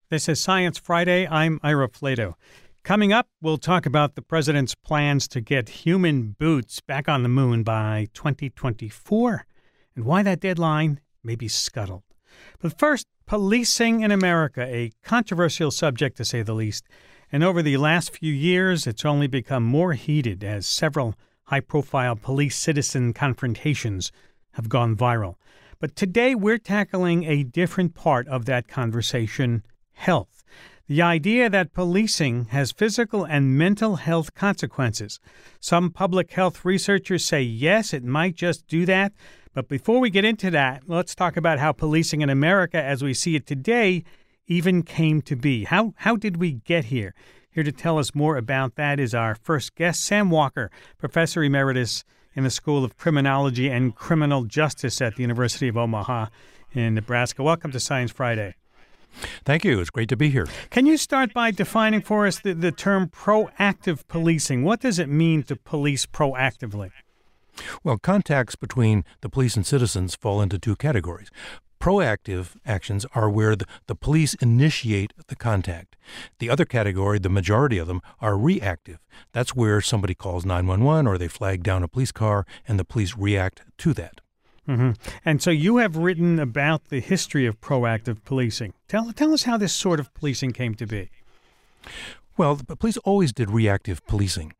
This is Science Friday. I'm Ira Flato. Coming up, we'll talk about the president's plans to get human boots back on the moon by 2024 and why that deadline may be scuttled. But first, policing in America, a controversial subject to say the least. And over the last few years, it's only become more heated as several high-profile police-citizen confrontations have gone viral. But today, we're tackling a different part of that conversation: health. The idea that policing has physical and mental health consequences. Some public health researchers say yes, it might just do that. But before we get into that, let's talk about how policing in America as we see it today even came to be. How did we get here? Here to tell us more about that is our first guest, Sam Walker, Professor Emeritus in the School of Criminology and Criminal Justice at the University of Omaha in Nebraska. Welcome to Science Friday. Thank you. It's great to be here. Can you start by defining for us the term proactive policing? What does it mean to police proactively? Well, contacts between the police and citizens fall into two categories. Proactive actions are where the police initiate the contact. The other category, the majority of them, are reactive. That's where somebody calls 911 or they flag down a police car and the police react to that. Mm-hmm. And so you have written about the history of proactive policing. Tell us how this sort of policing came to be. Well, the police always did reactive policing.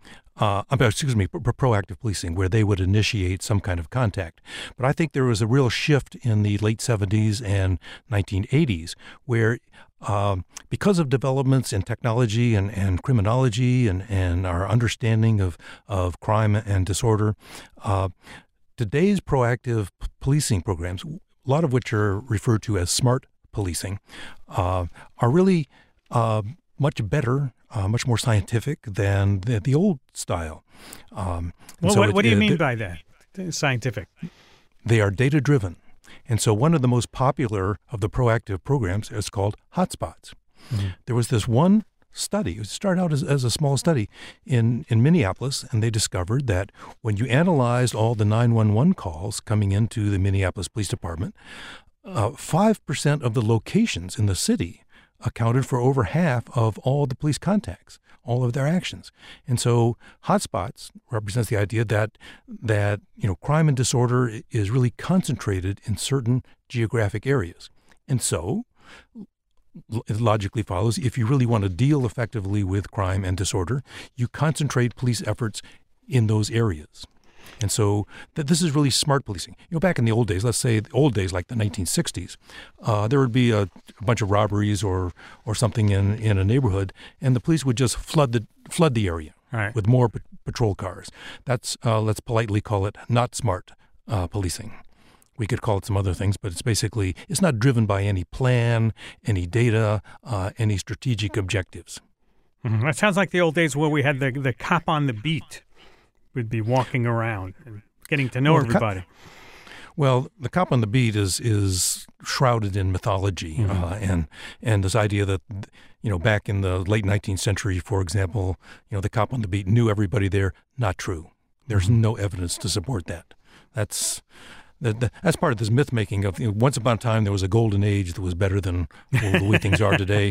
Proactive policing, where they would initiate some kind of contact. But I think there was a real shift in the late 70s and 1980s where because of developments in technology and criminology and our understanding of crime and disorder, today's proactive policing programs, a lot of which are referred to as smart policing, are really much better, much more scientific than the old style. What do you mean by that, scientific? They are data-driven. And so one of the most popular of the proactive programs is called hotspots. Mm-hmm. There was this one study. It started out as a small study in Minneapolis, and they discovered that when you analyzed all the 911 calls coming into the Minneapolis Police Department, 5% of the locations in the city accounted for over half of all the police contacts, all of their actions. And so hotspots represents the idea that crime and disorder is really concentrated in certain geographic areas. And so it logically follows, if you really want to deal effectively with crime and disorder, you concentrate police efforts in those areas. And so this is really smart policing. Back in the old days, let's say the old days like the 1960s, there would be a bunch of robberies or something in a neighborhood, and the police would just flood the area with more patrol cars. That's let's politely call it not smart policing. We could call it some other things, but it's not driven by any plan, any data, any strategic objectives. Mm-hmm. That sounds like the old days where we had the cop on the beat would be walking around and getting to know everybody. The cop on the beat is shrouded in mythology, mm-hmm. And this idea that back in the late 19th century, for example, the cop on the beat knew everybody there. Not true. There's mm-hmm. no evidence to support that. That's part of this myth making of once upon a time there was a golden age that was better than the way things are today.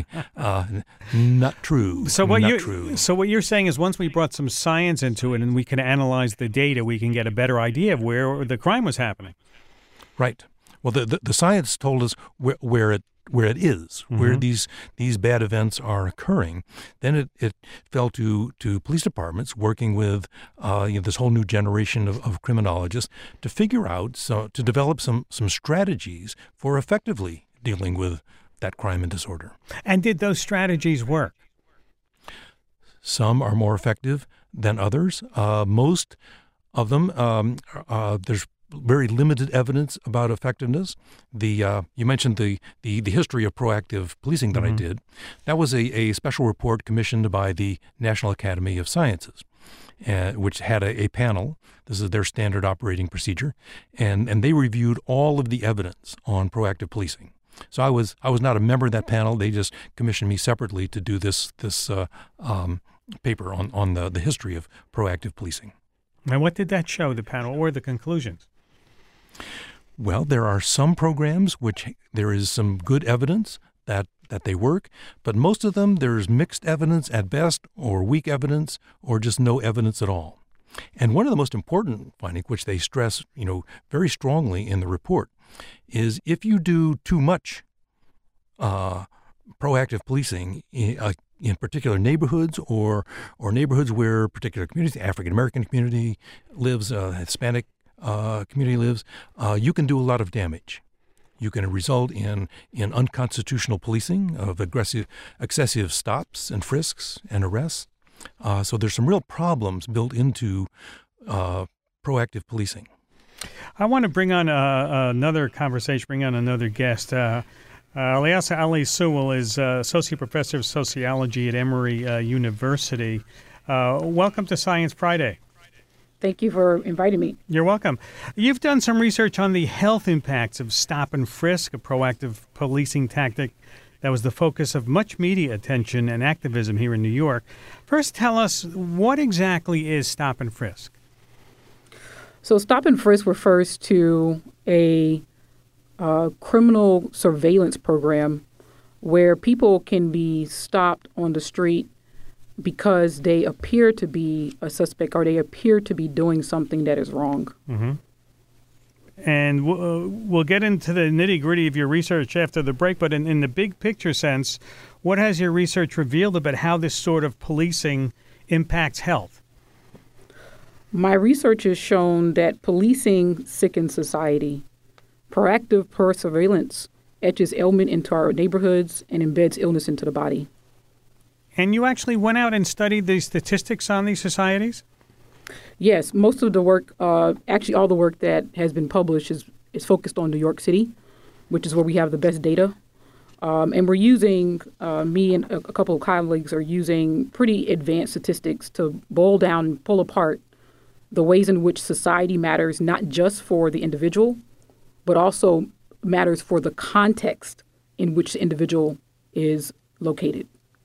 Not true. So what you're saying is once we brought some science into it and we can analyze the data, we can get a better idea of where the crime was happening. Right. Well, the science told us where it is, mm-hmm. where these bad events are occurring. Then it fell to police departments working with this whole new generation of criminologists to figure out, to develop some strategies for effectively dealing with that crime and disorder. And did those strategies work? Some are more effective than others. Most of them, there's very limited evidence about effectiveness. You mentioned the history of proactive policing that mm-hmm. I did. That was a special report commissioned by the National Academy of Sciences, which had a panel. This is their standard operating procedure, and they reviewed all of the evidence on proactive policing. So I was not a member of that panel. They just commissioned me separately to do this paper on the history of proactive policing. And what did that show, the panel? What were the conclusions? Well, there are some programs which there is some good evidence that that they work, but most of them there's mixed evidence at best, or weak evidence, or just no evidence at all. And one of the most important findings, which they stress, very strongly in the report, is if you do too much proactive policing in particular neighborhoods or neighborhoods where particular communities, the African American community lives, Hispanic community lives, you can do a lot of damage. You can result in unconstitutional policing of excessive stops and frisks and arrests. So there's some real problems built into proactive policing. I want to bring on another conversation, bring on another guest. Ilyasah Ali Sewell is Associate Professor of Sociology at Emory University. Welcome to Science Friday. Thank you for inviting me. You're welcome. You've done some research on the health impacts of stop and frisk, a proactive policing tactic that was the focus of much media attention and activism here in New York. First, tell us, what exactly is stop and frisk? So stop and frisk refers to a criminal surveillance program where people can be stopped on the street because they appear to be a suspect or they appear to be doing something that is wrong. Mm-hmm. And we'll get into the nitty-gritty of your research after the break, but in the big picture sense, what has your research revealed about how this sort of policing impacts health? My research has shown that policing sickens society. Proactive surveillance etches ailment into our neighborhoods and embeds illness into the body. And you actually went out and studied the statistics on these societies? Yes, most of the work, actually all the work that has been published is focused on New York City, which is where we have the best data. And we're using, me and a couple of colleagues are using pretty advanced statistics to boil down and pull apart the ways in which society matters, not just for the individual, but also matters for the context in which the individual is located.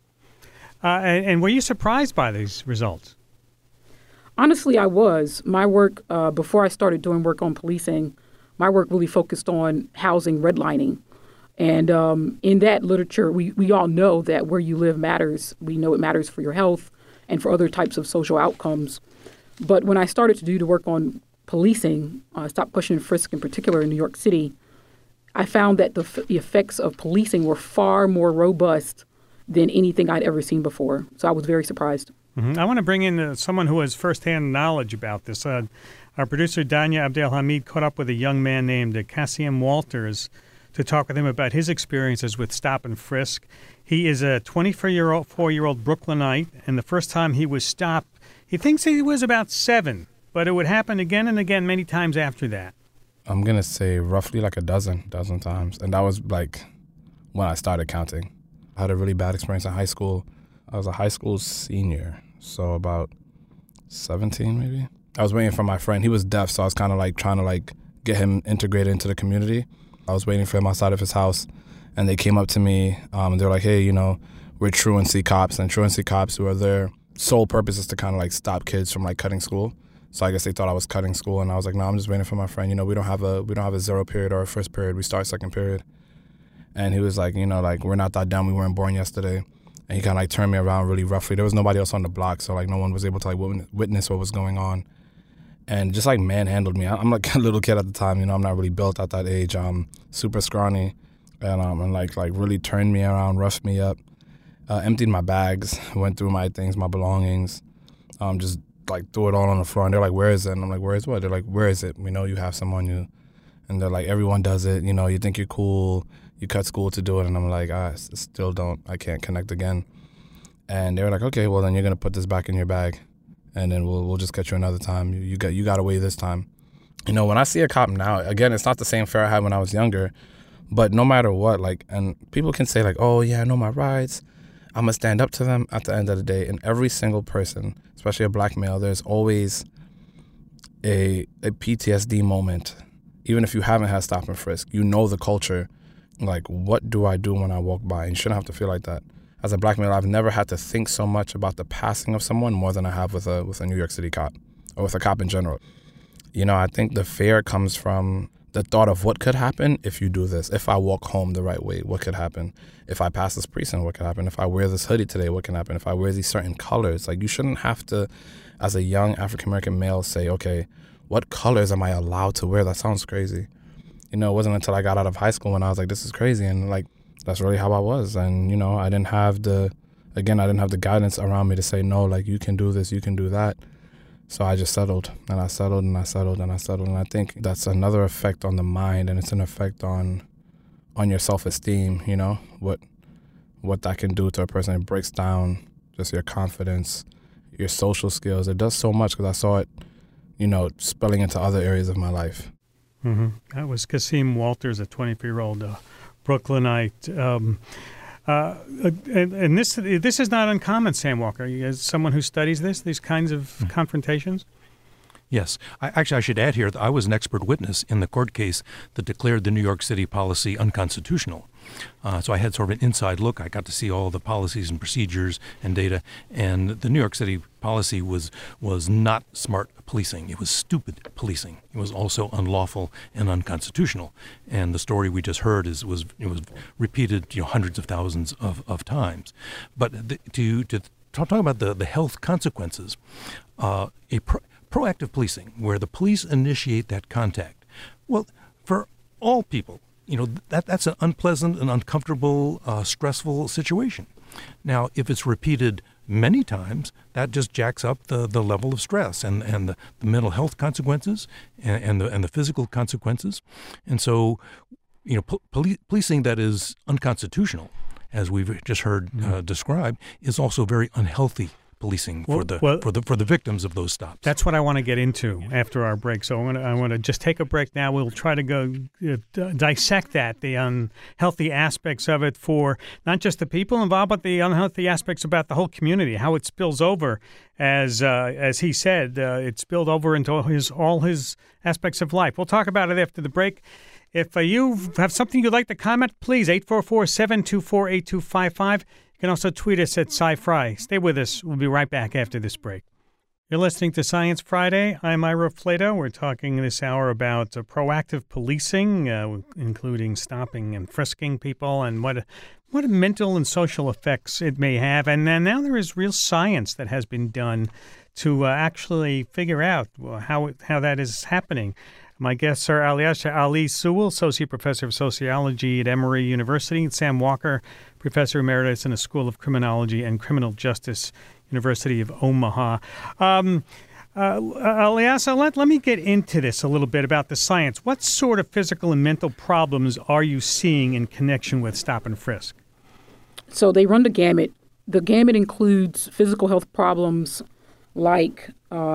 And were you surprised by these results? Honestly, I was. My work, before I started doing work on policing, my work really focused on housing redlining. And in that literature, we all know that where you live matters. We know it matters for your health and for other types of social outcomes. But when I started to do the work on policing, stop, push, and frisk in particular in New York City, I found that the effects of policing were far more robust than anything I'd ever seen before. So I was very surprised. Mm-hmm. I want to bring in someone who has firsthand knowledge about this. Our producer, Danya Abdelhamid, caught up with a young man named Kasim Walters to talk with him about his experiences with stop and frisk. He is a 24-year-old Brooklynite, and the first time he was stopped, he thinks he was about 7, but it would happen again and again many times after that. I'm going to say roughly like a dozen times. And that was like when I started counting. I had a really bad experience in high school. I was a high school senior, so about 17 maybe. I was waiting for my friend. He was deaf, so I was kind of like trying to like get him integrated into the community. I was waiting for him outside of his house, and they came up to me, and they were like, hey, we're truancy cops. And truancy cops, who are their sole purpose is to kind of like stop kids from like cutting school. So I guess they thought I was cutting school, and I was like, no, I'm just waiting for my friend. We don't have a zero period or a first period. We start second period. And he was like, we're not that dumb. We weren't born yesterday. And he kind of like turned me around really roughly. There was nobody else on the block, so like no one was able to like witness what was going on. And just like manhandled me. I'm like a little kid at the time. I'm not really built at that age. I'm super scrawny, and like really turned me around, roughed me up, emptied my bags, went through my things, my belongings, just like threw it all on the floor. And they're like, where is it? And I'm like, where is what? They're like, where is it? We know you have some on you. And they're like, everyone does it. You think you're cool. You cut school to do it. And I'm like, I still don't. I can't connect again. And they were like, okay, well, then you're going to put this back in your bag. And then we'll just catch you another time. You got away this time. When I see a cop now, again, it's not the same fear I had when I was younger. But no matter what, and people can say like, oh, yeah, I know my rights. I'm going to stand up to them at the end of the day. And every single person, especially a black male, there's always a PTSD moment. Even if you haven't had stop and frisk, the culture. Like, what do I do when I walk by? And you shouldn't have to feel like that. As a black male, I've never had to think so much about the passing of someone more than I have with a New York City cop or with a cop in general. I think the fear comes from the thought of what could happen if you do this. If I walk home the right way, what could happen? If I pass this precinct, what could happen? If I wear this hoodie today, what can happen? If I wear these certain colors, like you shouldn't have to, as a young African-American male, say, okay, what colors am I allowed to wear? That sounds crazy. You know, it wasn't until I got out of high school when I was like, this is crazy. And like, that's really how I was. And, you know, I didn't have the guidance around me to say, no, like you can do this, you can do that. So I just settled, and I settled, and I settled, and I settled. And I think that's another effect on the mind, and it's an effect on your self-esteem, you know, what that can do to a person. It breaks down just your confidence, your social skills. It does so much because I saw it, you know, spilling into other areas of my life. Mm-hmm. That was Kasim Walters, a 24-year-old Brooklynite. And this is not uncommon, Sam Walker. As someone who studies these kinds of confrontations? Yes. I should add here that I was an expert witness in the court case that declared the New York City policy unconstitutional. So I had sort of an inside look. I got to see all the policies and procedures and data. And the New York City policy was not smart policing. It was stupid policing. It was also unlawful and unconstitutional. And the story we just heard was repeated, you know, hundreds of thousands of times. But to talk about the health consequences, proactive policing, where the police initiate that contact. Well, for all people, you know, that's an unpleasant and uncomfortable, stressful situation. Now, if it's repeated many times, that just jacks up the level of stress and the mental health consequences and the physical consequences. And so, you know, policing that is unconstitutional, as we've just heard described, is also very unhealthy policing for the victims of those stops. That's what I want to get into after our break. So I want to just take a break now. We'll try to go dissect the unhealthy aspects of it for not just the people involved, but the unhealthy aspects about the whole community, how it spills over, as he said, it spilled over into all his aspects of life. We'll talk about it after the break. If you have something you'd like to comment, please, 844-724-8255. You can also tweet us at SciFri. Stay with us. We'll be right back after this break. You're listening to Science Friday. I'm Ira Flato. We're talking this hour about proactive policing, including stopping and frisking people, and what mental and social effects it may have. And now there is real science that has been done to actually figure out how that is happening. My guests are Alyosha Ali Sewell, Associate Professor of Sociology at Emory University, and Sam Walker, Professor Emeritus in the School of Criminology and Criminal Justice, University of Omaha. Alyosha, let me get into this a little bit about the science. What sort of physical and mental problems are you seeing in connection with stop and frisk? So they run the gamut. The gamut includes physical health problems like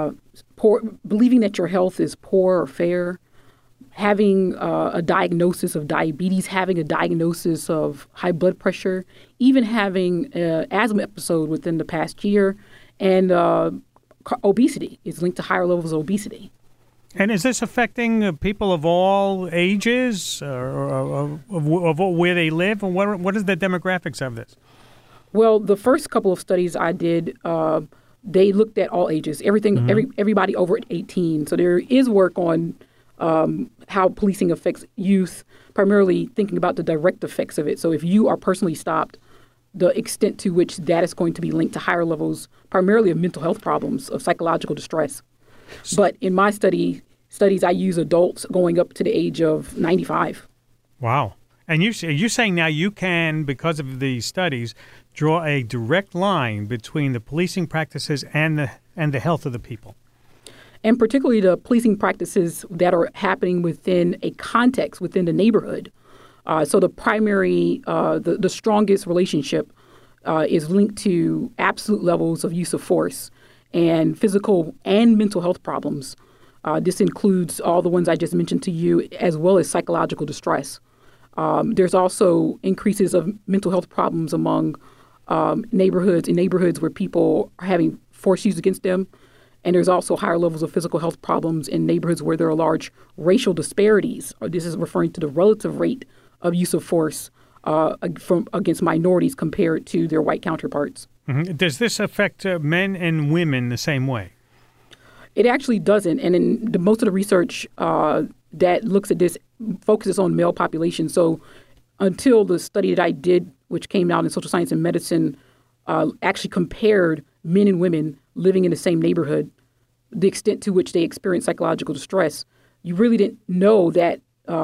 believing that your health is poor or fair, having a diagnosis of diabetes, having a diagnosis of high blood pressure, even having an asthma episode within the past year, and obesity is linked to higher levels of obesity. And is this affecting people of all ages or of where they live? And what is the demographics of this? Well, the first couple of studies I did, they looked at all ages, everybody over 18. So there is work on how policing affects youth, primarily thinking about the direct effects of it. So if you are personally stopped, the extent to which that is going to be linked to higher levels, primarily of mental health problems, of psychological distress. But in my studies, I use adults going up to the age of 95. Wow. And you're saying now you can, because of the studies, draw a direct line between the policing practices and the health of the people. And particularly the policing practices that are happening within a context within the neighborhood. So the primary, the strongest relationship is linked to absolute levels of use of force and physical and mental health problems. This includes all the ones I just mentioned to you, as well as psychological distress. There's also increases of mental health problems among neighborhoods where people are having force used against them. And there's also higher levels of physical health problems in neighborhoods where there are large racial disparities. This is referring to the relative rate of use of force against minorities compared to their white counterparts. Mm-hmm. Does this affect men and women the same way? It actually doesn't. And in most of the research that looks at this focuses on male population. So until the study that I did, which came out in Social Science and Medicine, actually compared men and women living in the same neighborhood, the extent to which they experience psychological distress, you really didn't know that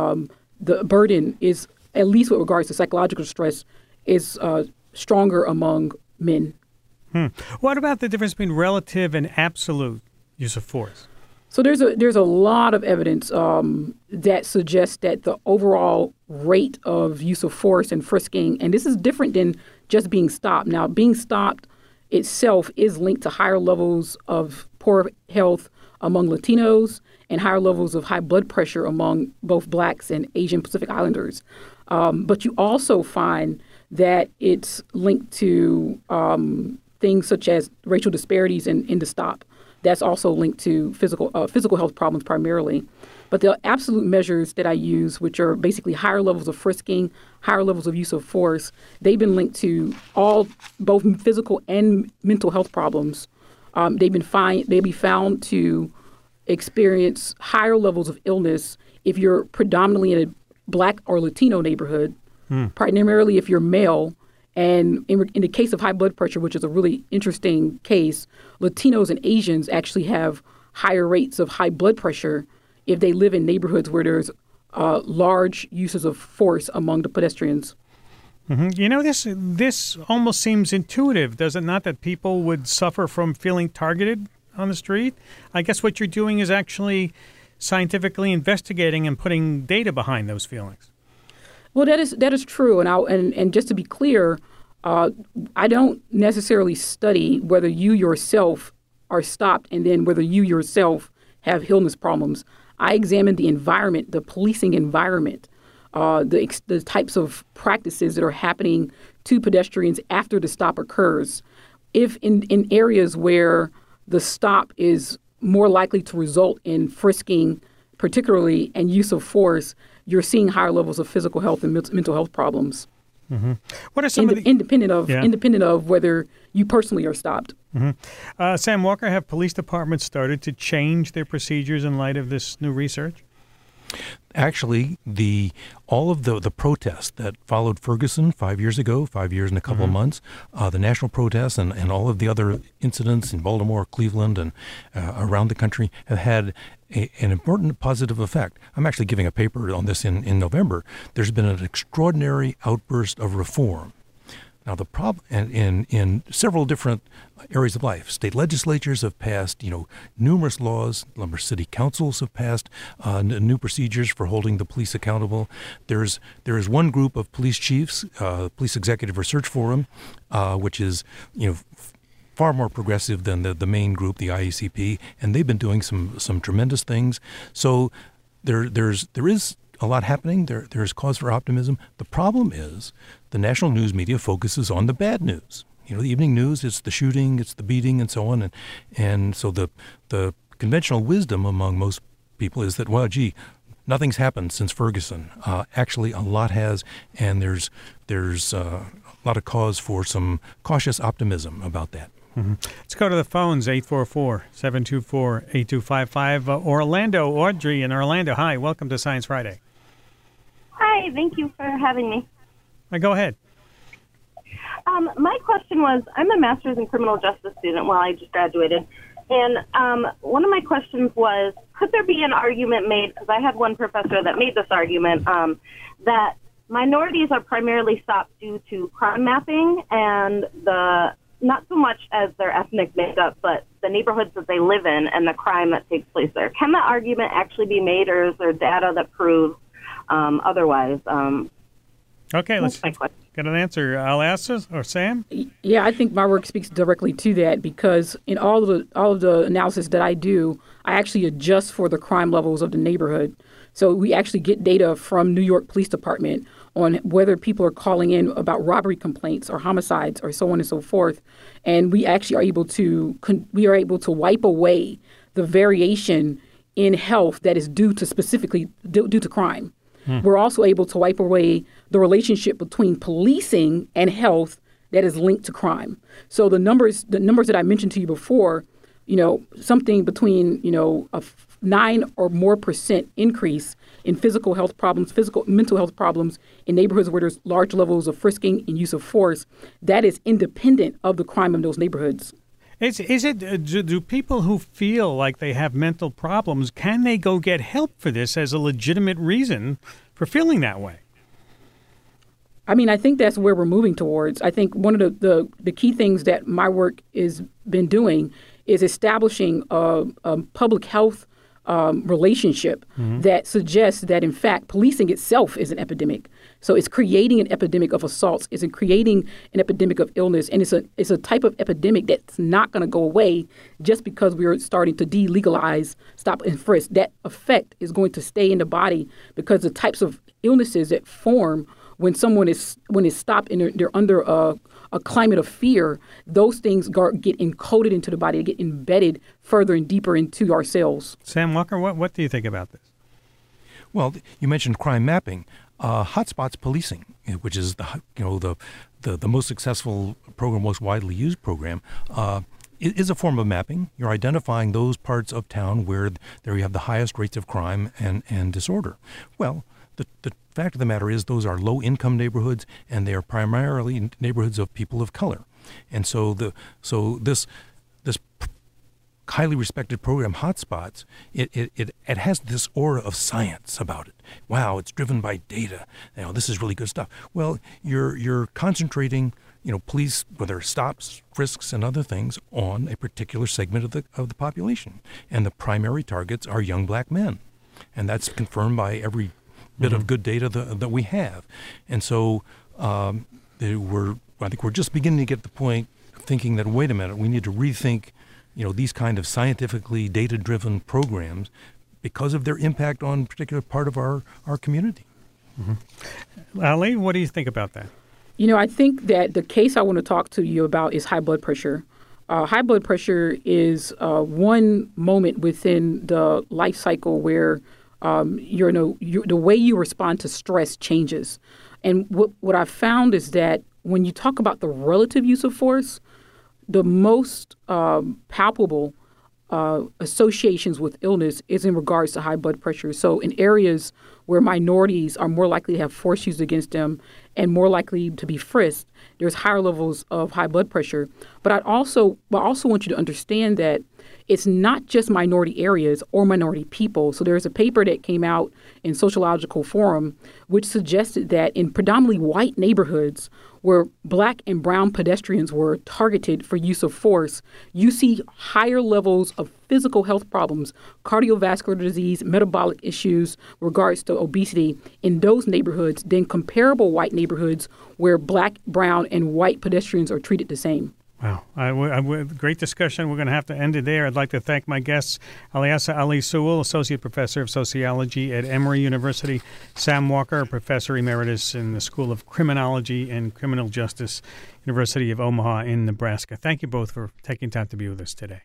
the burden is, at least with regards to psychological stress, is stronger among men. What about the difference between relative and absolute use of force? So there's a lot of evidence that suggests that the overall rate of use of force and frisking, and this is different than just being stopped. Now, being stopped itself is linked to higher levels of poor health among Latinos and higher levels of high blood pressure among both Blacks and Asian Pacific Islanders. But you also find that it's linked to things such as racial disparities in the stop. That's also linked to physical health problems primarily. But the absolute measures that I use, which are basically higher levels of frisking, higher levels of use of force, they've been linked to both physical and mental health problems. They've been found to experience higher levels of illness if you're predominantly in a Black or Latino neighborhood, primarily if you're male. And in the case of high blood pressure, which is a really interesting case, Latinos and Asians actually have higher rates of high blood pressure if they live in neighborhoods where there's large uses of force among the pedestrians. Mm-hmm. You know, this almost seems intuitive, does it not, that people would suffer from feeling targeted on the street? I guess what you're doing is actually scientifically investigating and putting data behind those feelings. Well, that is true, and just to be clear, I don't necessarily study whether you yourself are stopped and then whether you yourself have illness problems. I examine the environment, the policing environment, the types of practices that are happening to pedestrians after the stop occurs. If in areas where the stop is more likely to result in frisking, particularly, and use of force, you're seeing higher levels of physical health and mental health problems. Mm-hmm. What are some of the independent of whether you personally are stopped? Mm-hmm. Sam Walker, have police departments started to change their procedures in light of this new research? Actually, all of the protests that followed Ferguson 5 years ago, 5 years and a couple of months, the national protests and all of the other incidents in Baltimore, Cleveland, and around the country have had an important positive effect. I'm actually giving a paper on this in November. There's been an extraordinary outburst of reform. Now, the problem in several different areas of life, state legislatures have passed, numerous laws. Numerous city councils have passed new procedures for holding the police accountable. There is one group of police chiefs, Police Executive Research Forum, which is far more progressive than the main group, the IACP, and they've been doing some tremendous things. So there is a lot happening. There is cause for optimism. The problem is the national news media focuses on the bad news. The evening news, it's the shooting, it's the beating, and so on. And so the conventional wisdom among most people is that, well, gee, nothing's happened since Ferguson. Actually, a lot has, and there's a lot of cause for some cautious optimism about that. Mm-hmm. Let's go to the phones, 844-724-8255. Orlando, Audrey in Orlando. Hi, welcome to Science Friday. Hi, thank you for having me. Go ahead. My question was, I'm a master's in criminal justice student while I just graduated, and one of my questions was, could there be an argument made, because I had one professor that made this argument, that minorities are primarily stopped due to crime mapping and not so much as their ethnic makeup, but the neighborhoods that they live in and the crime that takes place there. Can that argument actually be made, or is there data that proves otherwise? Okay, let's get an answer. I'll ask this, or Sam? Yeah, I think my work speaks directly to that, because in all of the analysis that I do, I actually adjust for the crime levels of the neighborhood. So we actually get data from New York Police Department on whether people are calling in about robbery complaints or homicides or so on and so forth, and we actually are able to wipe away the variation in health that is due to crime. We're also able to wipe away the relationship between policing and health that is linked to crime. So the numbers that I mentioned to you before, something between, a 9 or more % increase in physical health problems, mental health problems in neighborhoods where there's large levels of frisking and use of force, that is independent of the crime in those neighborhoods. Do people who feel like they have mental problems, can they go get help for this as a legitimate reason for feeling that way? I mean, I think that's where we're moving towards. I think one of the key things that my work has been doing is establishing a public health relationship that suggests that, in fact, policing itself is an epidemic. So it's creating an epidemic of assaults. It's creating an epidemic of illness. And it's a type of epidemic that's not going to go away just because we're starting to delegalize stop and frisk. That effect is going to stay in the body because the types of illnesses that form when someone is stopped and they're under a climate of fear, those things get encoded into the body, they get embedded further and deeper into our cells. Sam Walker, what do you think about this? Well, you mentioned crime mapping. Hotspots policing, which is the most successful program, most widely used program, is a form of mapping. You're identifying those parts of town where there you have the highest rates of crime and disorder. Well, the fact of the matter is those are low-income neighborhoods, and they are primarily neighborhoods of people of color. And so this highly respected program, Hotspots, it has this aura of science about it. Wow, it's driven by data. This is really good stuff. Well, you're concentrating, police, whether stops, frisks, and other things, on a particular segment of the population, and the primary targets are young black men, and that's confirmed by every bit of good data that we have. And so I think we're just beginning to get the point of thinking that, wait a minute, we need to rethink, these kind of scientifically data-driven programs because of their impact on a particular part of our community. Ali, what do you think about that? I think that the case I want to talk to you about is high blood pressure. High blood pressure is one moment within the life cycle where the way you respond to stress changes. And what I've found is that when you talk about the relative use of force, the most palpable associations with illness is in regards to high blood pressure. So in areas where minorities are more likely to have force used against them and more likely to be frisked, there's higher levels of high blood pressure. But I also want you to understand that it's not just minority areas or minority people. So there's a paper that came out in Sociological Forum which suggested that in predominantly white neighborhoods where black and brown pedestrians were targeted for use of force, you see higher levels of physical health problems, cardiovascular disease, metabolic issues, regards to obesity in those neighborhoods than comparable white neighborhoods where black, brown, and white pedestrians are treated the same. Wow. Great discussion. We're going to have to end it there. I'd like to thank my guests, Alyasa Ali Sewell, Associate Professor of Sociology at Emory University, Sam Walker, Professor Emeritus in the School of Criminology and Criminal Justice, University of Omaha in Nebraska. Thank you both for taking time to be with us today.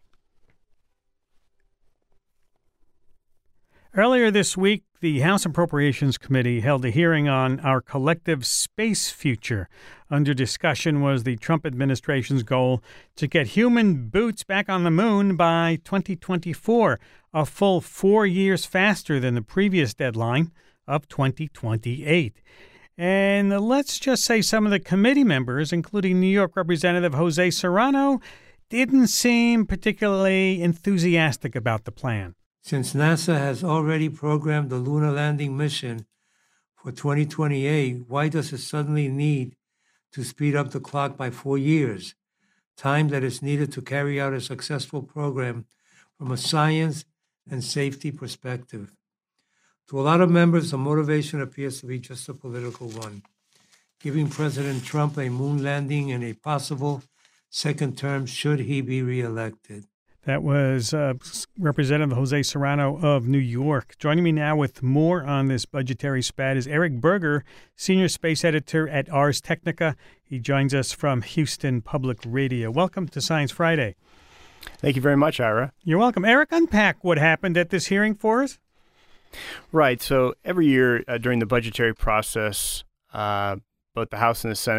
Earlier this week, the House Appropriations Committee held a hearing on our collective space future. Under discussion was the Trump administration's goal to get human boots back on the moon by 2024, a full 4 years faster than the previous deadline of 2028. And let's just say some of the committee members, including New York Representative Jose Serrano, didn't seem particularly enthusiastic about the plan. Since NASA has already programmed the lunar landing mission for 2028, why does it suddenly need to speed up the clock by 4 years, time that is needed to carry out a successful program from a science and safety perspective? To a lot of members, the motivation appears to be just a political one, giving President Trump a moon landing and a possible second term should he be reelected. That was Representative Jose Serrano of New York. Joining me now with more on this budgetary spat is Eric Berger, Senior Space Editor at Ars Technica. He joins us from Houston Public Radio. Welcome to Science Friday. Thank you very much, Ira. You're welcome. Eric, unpack what happened at this hearing for us. Right. So every year during the budgetary process, both the House and the Senate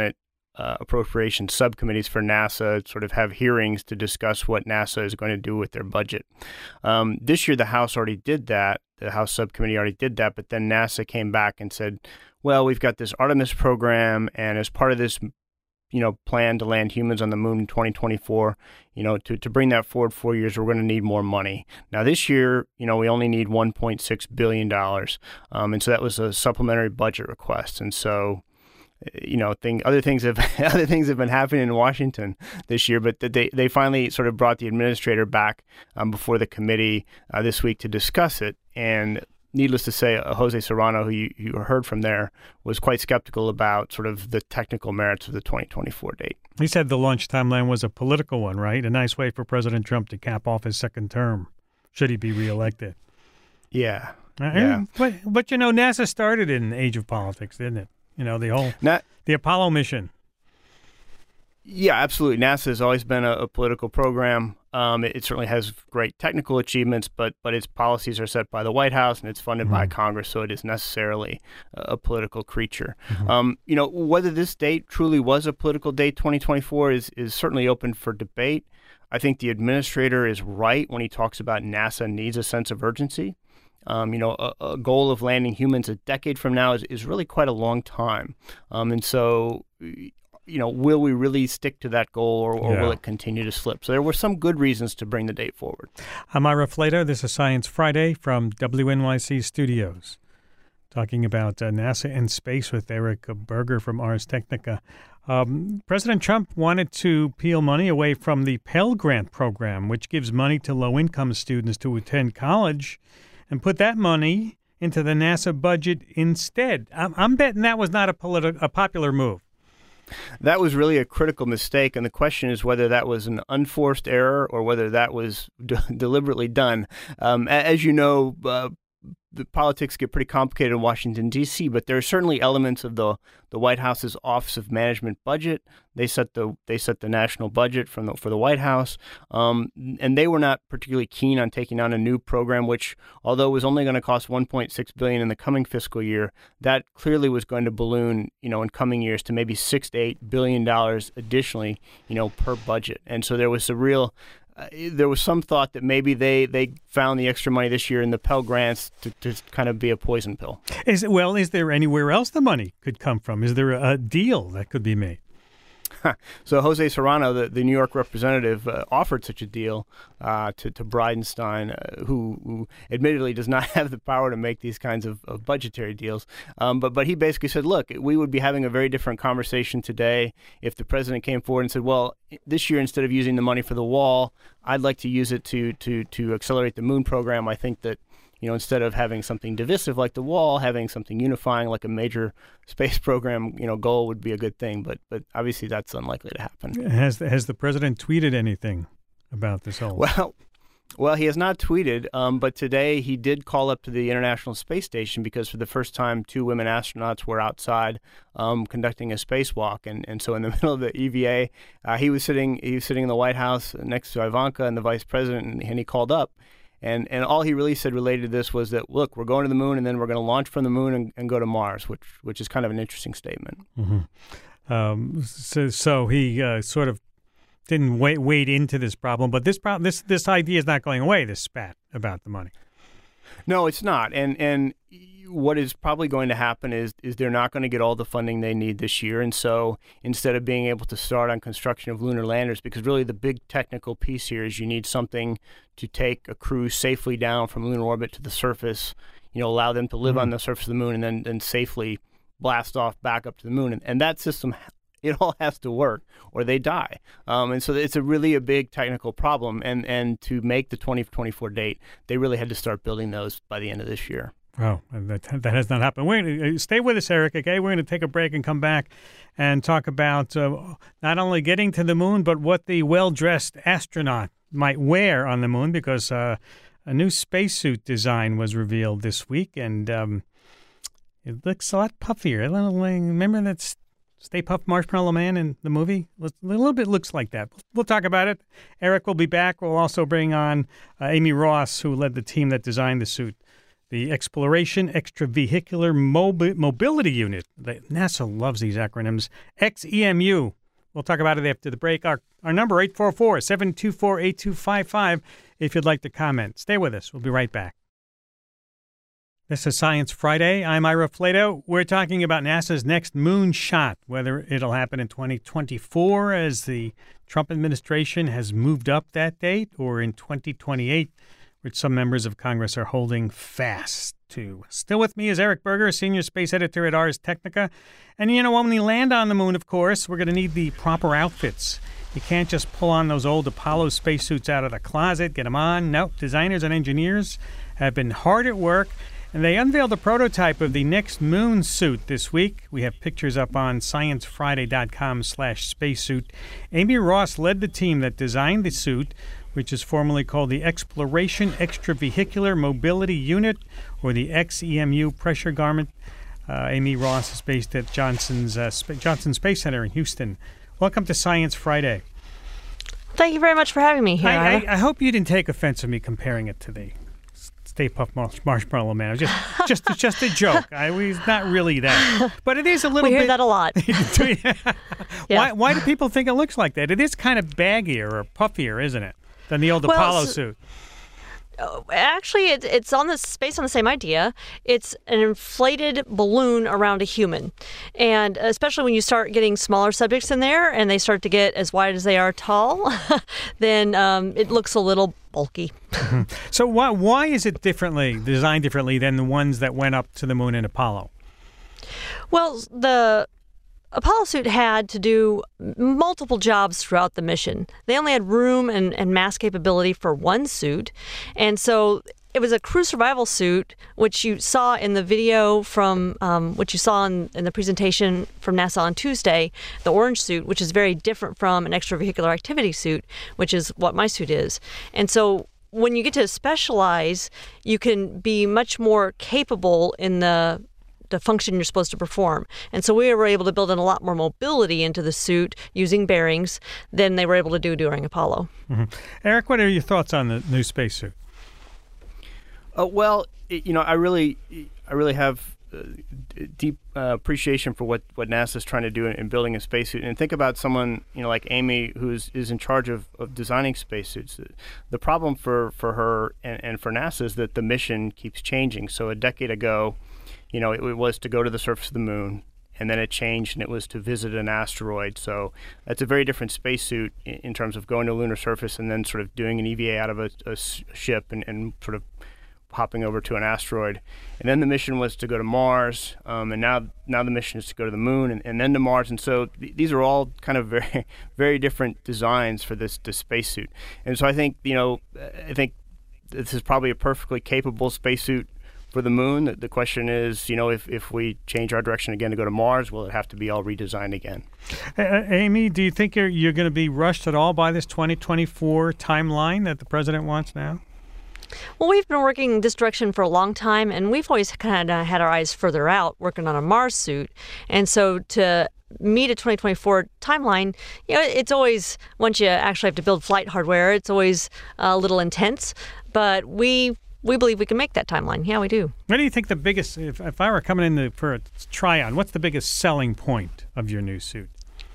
appropriation subcommittees for NASA sort of have hearings to discuss what NASA is going to do with their budget. This year, the House already did that. The House subcommittee already did that, but then NASA came back and said, well, we've got this Artemis program, and as part of this plan to land humans on the moon in 2024, to bring that forward 4 years, we're going to need more money. Now, this year, we only need $1.6 billion. And so that was a supplementary budget request. And so, other things have been happening in Washington this year, but they finally sort of brought the administrator back before the committee this week to discuss it. And needless to say, Jose Serrano, who you heard from there, was quite skeptical about sort of the technical merits of the 2024 date. He said the launch timeline was a political one, right? A nice way for President Trump to cap off his second term, should he be reelected. Yeah. But NASA started in the age of politics, didn't it? The Apollo mission. Yeah, absolutely. NASA has always been a political program. It certainly has great technical achievements, but its policies are set by the White House and it's funded by Congress, so it is necessarily a political creature. Whether this date truly was a political date, 2024, is certainly open for debate. I think the administrator is right when he talks about NASA needs a sense of urgency. A goal of landing humans a decade from now is really quite a long time. And so, will we really stick to that goal or will it continue to slip? So there were some good reasons to bring the date forward. I'm Ira Flato. This is Science Friday from WNYC Studios. Talking about NASA and space with Eric Berger from Ars Technica. President Trump wanted to peel money away from the Pell Grant program, which gives money to low-income students to attend college, and put that money into the NASA budget instead. I'm betting that was not a popular move. That was really a critical mistake, and the question is whether that was an unforced error or whether that was deliberately done. As you know, the politics get pretty complicated in Washington, D.C., but there are certainly elements of the White House's Office of Management budget. They set the national budget for the White House, and they were not particularly keen on taking on a new program, which, although it was only going to cost $1.6 billion in the coming fiscal year, that clearly was going to balloon, in coming years to maybe $6 to $8 billion additionally, per budget. And so there was there was some thought that maybe they found the extra money this year in the Pell Grants to kind of be a poison pill. Is there anywhere else the money could come from? Is there a deal that could be made? So Jose Serrano, the New York representative, offered such a deal to Bridenstine, who admittedly does not have the power to make these kinds of budgetary deals. But he basically said, look, we would be having a very different conversation today if the president came forward and said, well, this year, instead of using the money for the wall, I'd like to use it to accelerate the moon program. I think that instead of having something divisive like the wall, having something unifying like a major space program, goal would be a good thing. But obviously that's unlikely to happen. Has the president tweeted anything about this whole? Well, he has not tweeted, but today he did call up to the International Space Station because for the first time, 2 women astronauts were outside conducting a spacewalk. And so in the middle of the EVA, he was sitting in the White House next to Ivanka and the vice president, and he called up. And all he really said related to this was that, look, we're going to the moon and then we're going to launch from the moon and go to Mars, which is kind of an interesting statement. Mm-hmm. So he sort of didn't wade into this problem, but this idea is not going away, this spat about the money. No, it's not. And what is probably going to happen is they're not going to get all the funding they need this year. And so instead of being able to start on construction of lunar landers, because really the big technical piece here is you need something to take a crew safely down from lunar orbit to the surface, allow them to live on the surface of the moon and then safely blast off back up to the moon. And that system, it all has to work or they die. And so it's really a big technical problem. And to make the 2024 date, they really had to start building those by the end of this year. Oh, that has not happened. We're going to stay with us, Eric, okay? We're going to take a break and come back and talk about not only getting to the moon, but what the well-dressed astronaut might wear on the moon, because a new spacesuit design was revealed this week, and it looks a lot puffier. Remember that Stay Puft Marshmallow Man in the movie? A little bit looks like that. We'll talk about it. Eric will be back. We'll also bring on Amy Ross, who led the team that designed the suit, the Exploration Extravehicular Mobility Unit. NASA loves these acronyms. XEMU. We'll talk about it after the break. Our number, 844-724-8255, if you'd like to comment. Stay with us. We'll be right back. This is Science Friday. I'm Ira Flato. We're talking about NASA's next moon shot, whether it'll happen in 2024 as the Trump administration has moved up that date, or in 2028, which some members of Congress are holding fast to. Still with me is Eric Berger, senior space editor at Ars Technica. And, when we land on the moon, of course, we're going to need the proper outfits. You can't just pull on those old Apollo spacesuits out of the closet, get them on. No, designers and engineers have been hard at work, and they unveiled a prototype of the next moon suit this week. We have pictures up on sciencefriday.com/spacesuit. Amy Ross led the team that designed the suit, which is formally called the Exploration Extravehicular Mobility Unit, or the XEMU pressure garment. Amy Ross is based at Johnson Space Center in Houston. Welcome to Science Friday. Thank you very much for having me here. I hope you didn't take offense of me comparing it to the Stay Puft Marshmallow Man. It was just a joke. It's not really that, but it is a little. We hear bit, that a lot. Yeah. Why do people think it looks like that? It is kind of baggier or puffier, isn't it, than the old Apollo suit? Actually, it's based on the same idea. It's an inflated balloon around a human. And especially when you start getting smaller subjects in there and they start to get as wide as they are tall, then it looks a little bulky. Mm-hmm. So why is it designed differently than the ones that went up to the moon in Apollo? Well, the Apollo suit had to do multiple jobs throughout the mission. They only had room and mass capability for one suit. And so it was a crew survival suit, which you saw in the video from, which you saw in the presentation from NASA on Tuesday, the orange suit, which is very different from an extravehicular activity suit, which is what my suit is. And so when you get to specialize, you can be much more capable in the function you're supposed to perform. And so we were able to build in a lot more mobility into the suit using bearings than they were able to do during Apollo. Mm-hmm. Eric, what are your thoughts on the new spacesuit? I really have deep appreciation for what NASA is trying to do in building a spacesuit. And think about someone like Amy, who is in charge of designing spacesuits. The problem for her and for NASA is that the mission keeps changing. So a decade ago, it was to go to the surface of the moon, and then it changed, and it was to visit an asteroid. So that's a very different spacesuit in terms of going to a lunar surface and then sort of doing an EVA out of a ship and sort of hopping over to an asteroid. And then the mission was to go to Mars, and now the mission is to go to the moon and then to Mars. And so these are all kind of very, very different designs for this spacesuit. And so I think this is probably a perfectly capable spacesuit for the moon. The question is, if we change our direction again to go to Mars, will it have to be all redesigned again? Amy, do you think you're going to be rushed at all by this 2024 timeline that the president wants now? Well, we've been working this direction for a long time, and we've always kind of had our eyes further out, working on a Mars suit. And so to meet a 2024 timeline, it's always, once you actually have to build flight hardware, it's always a little intense. But we believe we can make that timeline. Yeah, we do. What do you think the biggest, if I were coming in for a try-on, what's the biggest selling point of your new suit?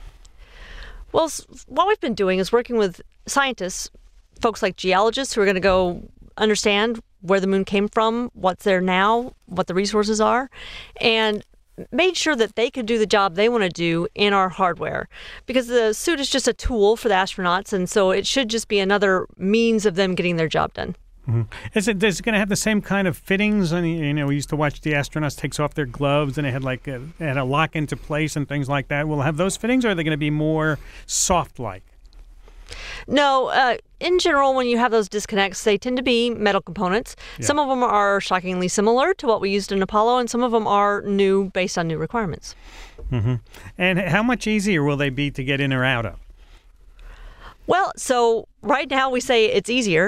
Well, what we've been doing is working with scientists, folks like geologists who are going to go understand where the moon came from, what's there now, what the resources are, and made sure that they could do the job they want to do in our hardware. Because the suit is just a tool for the astronauts, and so it should just be another means of them getting their job done. Mm-hmm. Is it going to have the same kind of fittings? And we used to watch the astronauts takes off their gloves and it had a lock into place and things like that. Will it have those fittings, or are they going to be more soft-like? No, in general, when you have those disconnects, they tend to be metal components. Yeah. Some of them are shockingly similar to what we used in Apollo, and some of them are new based on new requirements. Mm-hmm. And how much easier will they be to get in or out of? Well, so right now we say it's easier.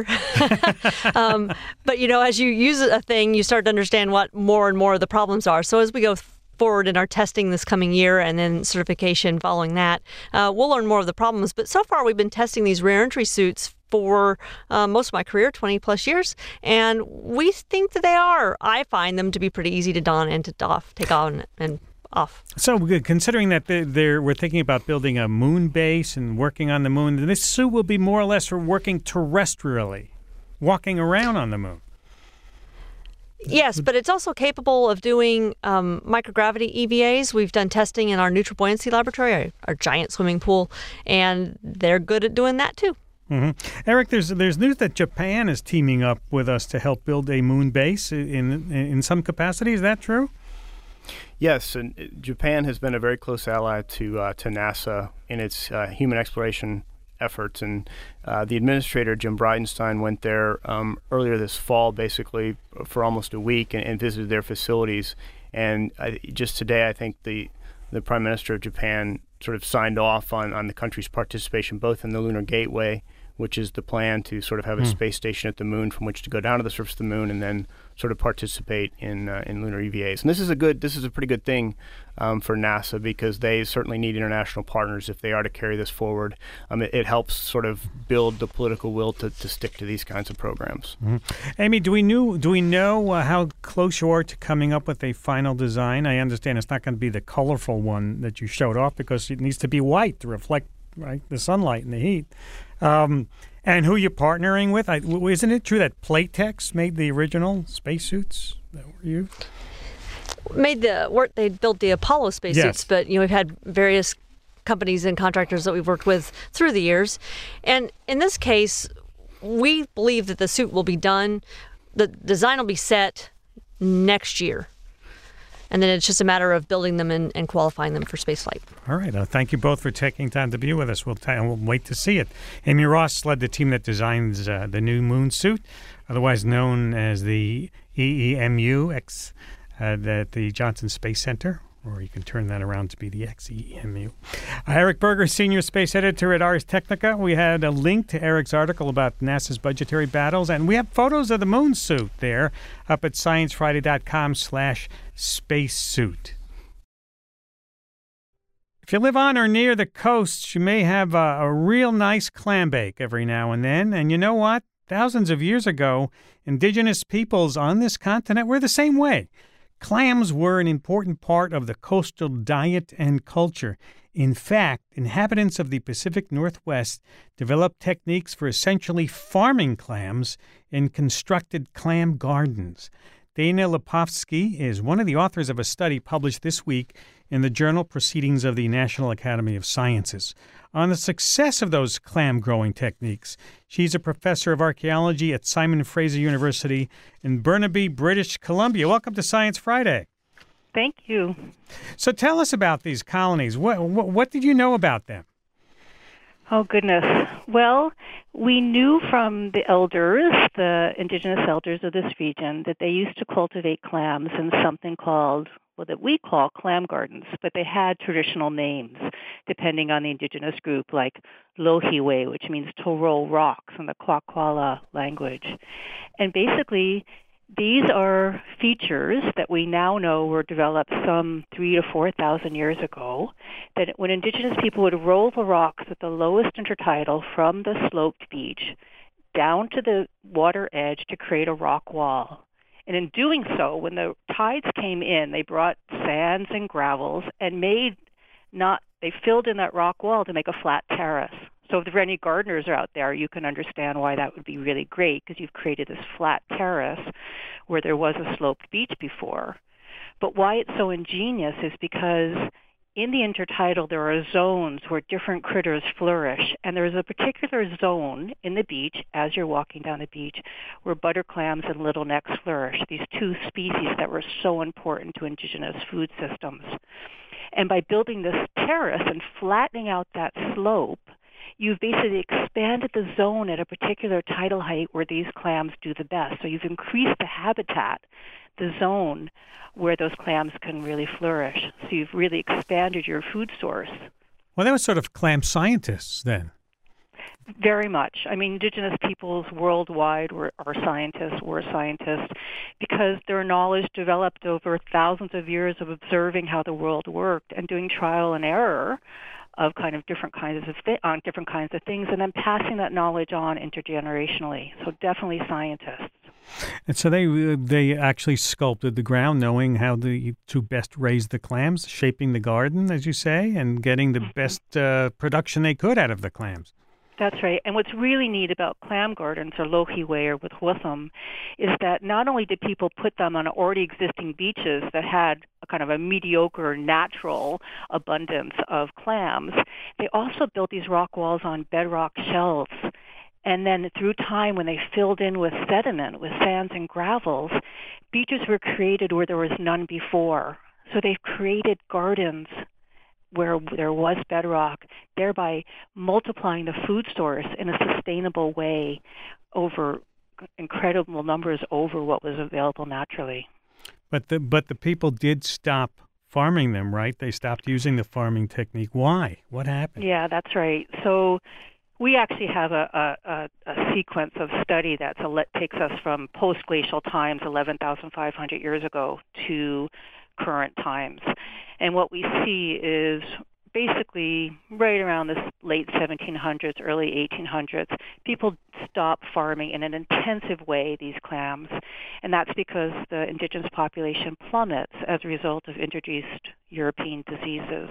But, as you use a thing, you start to understand what more and more of the problems are. So as we go forward in our testing this coming year and then certification following that, we'll learn more of the problems. But so far we've been testing these rear entry suits for most of my career, 20 plus years, and we think that they are. I find them to be pretty easy to don and to take on and off. So considering that we're thinking about building a moon base and working on the moon, this suit will be more or less for working terrestrially, walking around on the moon. Yes, but it's also capable of doing microgravity EVAs. We've done testing in our neutral buoyancy laboratory, our giant swimming pool, and they're good at doing that too. Mm-hmm. Eric, there's news that Japan is teaming up with us to help build a moon base in some capacity. Is that true? Yes, and Japan has been a very close ally to NASA in its human exploration efforts, and the administrator, Jim Bridenstine, went there earlier this fall, basically for almost a week, and visited their facilities. And just today, I think the Prime Minister of Japan sort of signed off on the country's participation both in the Lunar Gateway, which is the plan to sort of have a space station at the moon from which to go down to the surface of the moon, and then sort of participate in lunar EVAs. And this is a pretty good thing for NASA, because they certainly need international partners if they are to carry this forward. It helps sort of build the political will to stick to these kinds of programs. Mm-hmm. Amy, do we know how close you are to coming up with a final design? I understand it's not going to be the colorful one that you showed off, because it needs to be white to reflect the sunlight and the heat. And who you're partnering with? Isn't it true that Playtex made the original spacesuits that were used? They built the Apollo spacesuits, but we've had various companies and contractors that we've worked with through the years. And in this case, we believe that the suit will be done, the design will be set next year. And then it's just a matter of building them and qualifying them for spaceflight. All right. Thank you both for taking time to be with us. We'll wait to see it. Amy Ross led the team that designs the new moon suit, otherwise known as the EEMU at the Johnson Space Center, or you can turn that around to be the XEMU. Eric Berger, Senior Space Editor at Ars Technica. We had a link to Eric's article about NASA's budgetary battles, and we have photos of the moon suit there up at sciencefriday.com/spacesuit. If you live on or near the coast, you may have a real nice clam bake every now and then. And you know what? Thousands of years ago, indigenous peoples on this continent were the same way. Clams were an important part of the coastal diet and culture. In fact, inhabitants of the Pacific Northwest developed techniques for essentially farming clams in constructed clam gardens. Dana Lipovsky is one of the authors of a study published this week in the journal Proceedings of the National Academy of Sciences on the success of those clam-growing techniques. She's a professor of archaeology at Simon Fraser University in Burnaby, British Columbia. Welcome to Science Friday. Thank you. So tell us about these colonies. What did you know about them? Oh, goodness. Well, we knew from the elders, the indigenous elders of this region, that they used to cultivate clams in something that we call clam gardens, but they had traditional names depending on the indigenous group, like Lohiwe, which means to roll rocks in the Kwakwala language. And basically, these are features that we now know were developed some 3,000 to 4,000 years ago, that when indigenous people would roll the rocks at the lowest intertidal from the sloped beach down to the water edge to create a rock wall. And in doing so, when the tides came in, they brought sands and gravels and they filled in that rock wall to make a flat terrace. So if there are any gardeners out there, you can understand why that would be really great, because you've created this flat terrace where there was a sloped beach before. But why it's so ingenious is because in the intertidal, there are zones where different critters flourish, and there's a particular zone in the beach, as you're walking down the beach, where butter clams and little necks flourish, these two species that were so important to indigenous food systems. And by building this terrace and flattening out that slope, you've basically expanded the zone at a particular tidal height where these clams do the best. So you've increased the habitat, the zone where those clams can really flourish. So you've really expanded your food source. Well, they were sort of clam scientists then. Very much. I mean, indigenous peoples worldwide were scientists because their knowledge developed over thousands of years of observing how the world worked and doing trial and error of kind of different kinds of things, and then passing that knowledge on intergenerationally. So definitely scientists. And so they actually sculpted the ground, knowing how to best raise the clams, shaping the garden, as you say, and getting the best production they could out of the clams. That's right. And what's really neat about clam gardens, or lohiwe, or with Witham, is that not only did people put them on already existing beaches that had a kind of a mediocre natural abundance of clams, they also built these rock walls on bedrock shelves. And then through time, when they filled in with sediment, with sands and gravels, beaches were created where there was none before. So they've created gardens where there was bedrock, thereby multiplying the food source in a sustainable way over incredible numbers over what was available naturally. But the people did stop farming them, right? They stopped using the farming technique. Why? What happened? Yeah, that's right. So we actually have a sequence of study that takes us from post-glacial times, 11,500 years ago, to current times. And what we see is basically right around the late 1700s, early 1800s, people stopped farming in an intensive way these clams. And that's because the indigenous population plummets as a result of introduced European diseases.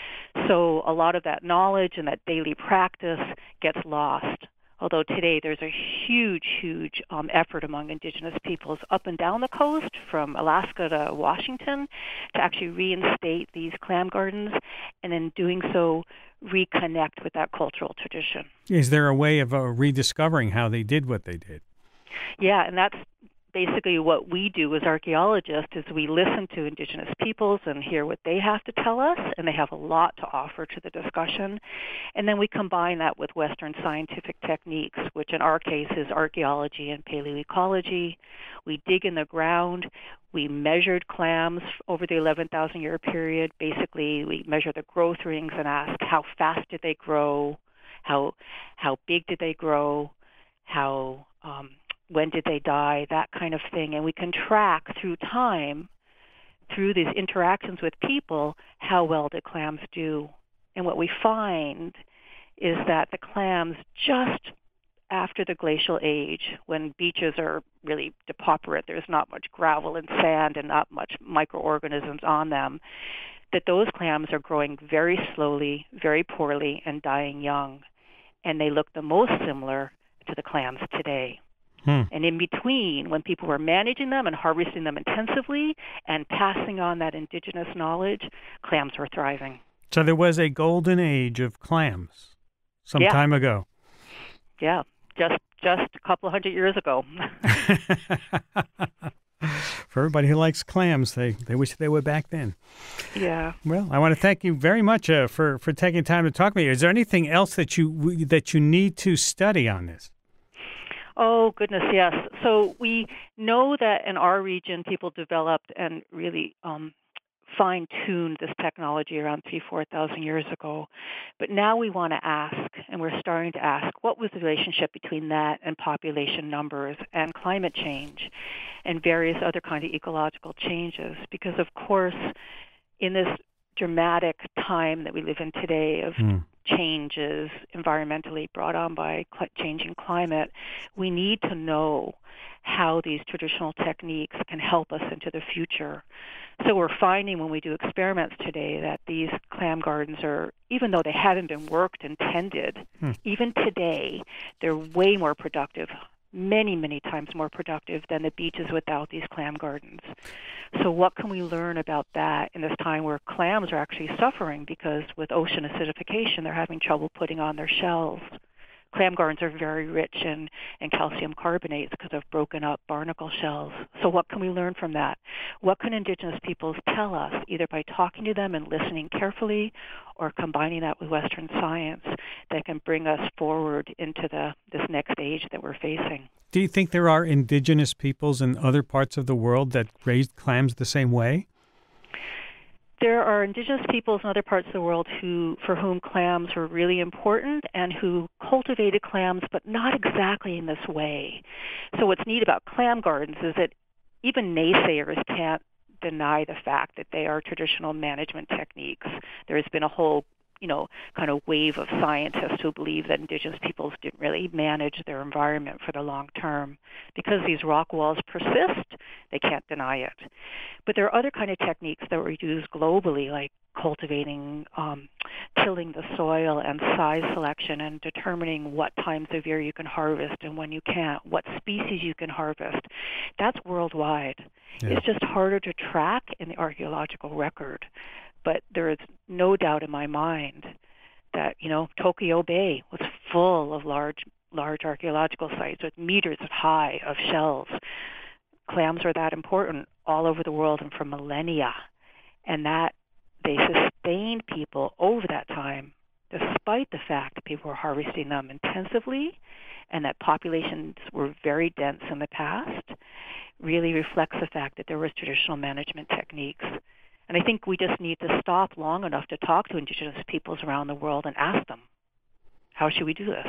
So a lot of that knowledge and that daily practice gets lost. Although today there's a huge effort among indigenous peoples up and down the coast, from Alaska to Washington, to actually reinstate these clam gardens, and in doing so, reconnect with that cultural tradition. Is there a way of rediscovering how they did what they did? Yeah, and that's basically what we do as archaeologists, is we listen to indigenous peoples and hear what they have to tell us, and they have a lot to offer to the discussion. And then we combine that with Western scientific techniques, which in our case is archaeology and paleoecology. We dig in the ground. We measured clams over the 11,000 year period. Basically, we measure the growth rings and ask how fast did they grow, how big did they grow, when did they die, that kind of thing. And we can track through time, through these interactions with people, how well the clams do. And what we find is that the clams, just after the glacial age, when beaches are really depauperate, there's not much gravel and sand and not much microorganisms on them, that those clams are growing very slowly, very poorly, and dying young. And they look the most similar to the clams today. And in between, when people were managing them and harvesting them intensively and passing on that indigenous knowledge, clams were thriving. So there was a golden age of clams some time ago. Yeah, just a couple of hundred years ago. For everybody who likes clams, they wish they were back then. Yeah. Well, I want to thank you very much for taking time to talk to me. Is there anything else that you need to study on this? Oh, goodness, yes. So we know that in our region, people developed and really fine-tuned this technology around 4,000 years ago. But now we want to ask, and we're starting to ask, what was the relationship between that and population numbers and climate change and various other kinds of ecological changes? Because, of course, in this dramatic time that we live in today of changes environmentally brought on by changing climate, we need to know how these traditional techniques can help us into the future. So we're finding when we do experiments today that these clam gardens are, even though they haven't been worked and tended, even today, they're way more productive, many times more productive than the beaches without these clam gardens. So what can we learn about that in this time where clams are actually suffering because with ocean acidification, they're having trouble putting on their shells? Clam gardens are very rich in calcium carbonates because of broken up barnacle shells. So what can we learn from that? What can indigenous peoples tell us, either by talking to them and listening carefully or combining that with Western science, that can bring us forward into this next age that we're facing? Do you think there are indigenous peoples in other parts of the world that raised clams the same way? There are indigenous peoples in other parts of the world for whom clams were really important and who cultivated clams, but not exactly in this way. So what's neat about clam gardens is that even naysayers can't deny the fact that they are traditional management techniques. There has been a whole kind of wave of scientists who believe that indigenous peoples didn't really manage their environment for the long term. Because these rock walls persist, they can't deny it. But there are other kind of techniques that were used globally, like cultivating, tilling the soil, and size selection, and determining what times of year you can harvest and when you can't, what species you can harvest. That's worldwide. Yeah. It's just harder to track in the archaeological record. But there is no doubt in my mind that, Tokyo Bay was full of large archaeological sites with meters high of shells. Clams are that important all over the world and for millennia. And that they sustained people over that time, despite the fact that people were harvesting them intensively and that populations were very dense in the past, really reflects the fact that there was traditional management techniques. And I think we just need to stop long enough to talk to indigenous peoples around the world and ask them, how should we do this?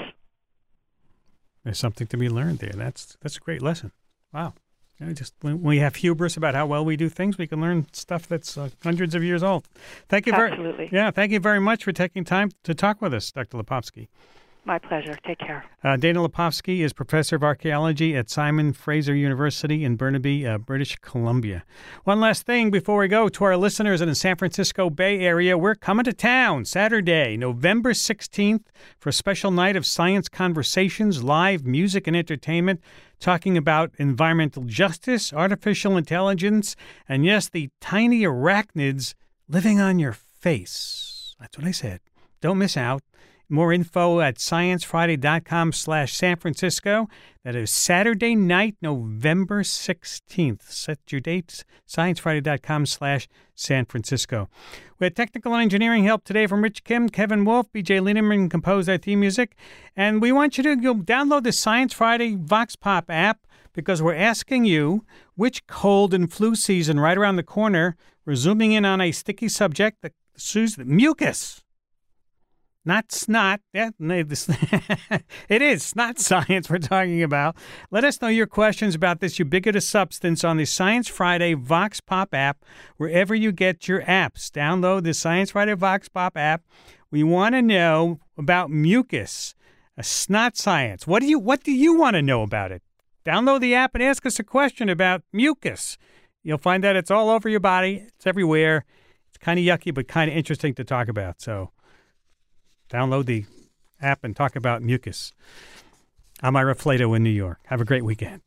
There's something to be learned there. That's a great lesson. Wow. Just when we have hubris about how well we do things, we can learn stuff that's hundreds of years old. Thank you Absolutely. Thank you very much for taking time to talk with us, Dr. Lepofsky. My pleasure. Take care. Dana Lepofsky is professor of archaeology at Simon Fraser University in Burnaby, British Columbia. One last thing before we go to our listeners in the San Francisco Bay Area. We're coming to town Saturday, November 16th, for a special night of science conversations, live music and entertainment, talking about environmental justice, artificial intelligence, and yes, the tiny arachnids living on your face. That's what I said. Don't miss out. More info at sciencefriday.com/San Francisco. That is Saturday night, November 16th. Set your dates, sciencefriday.com/San Francisco. We had technical and engineering help today from Rich Kim, Kevin Wolf, BJ Lieneman composed our theme music. And we want you to go download the Science Friday Vox Pop app because we're asking you which cold and flu season right around the corner. We're zooming in on a sticky subject, the mucus. Not snot. Yeah, it is snot science we're talking about. Let us know your questions about this ubiquitous substance on the Science Friday Vox Pop app, wherever you get your apps. Download the Science Friday Vox Pop app. We want to know about mucus, snot science. What do you want to know about it? Download the app and ask us a question about mucus. You'll find that it's all over your body. It's everywhere. It's kind of yucky, but kind of interesting to talk about. So download the app and talk about mucus. I'm Ira Flato in New York. Have a great weekend.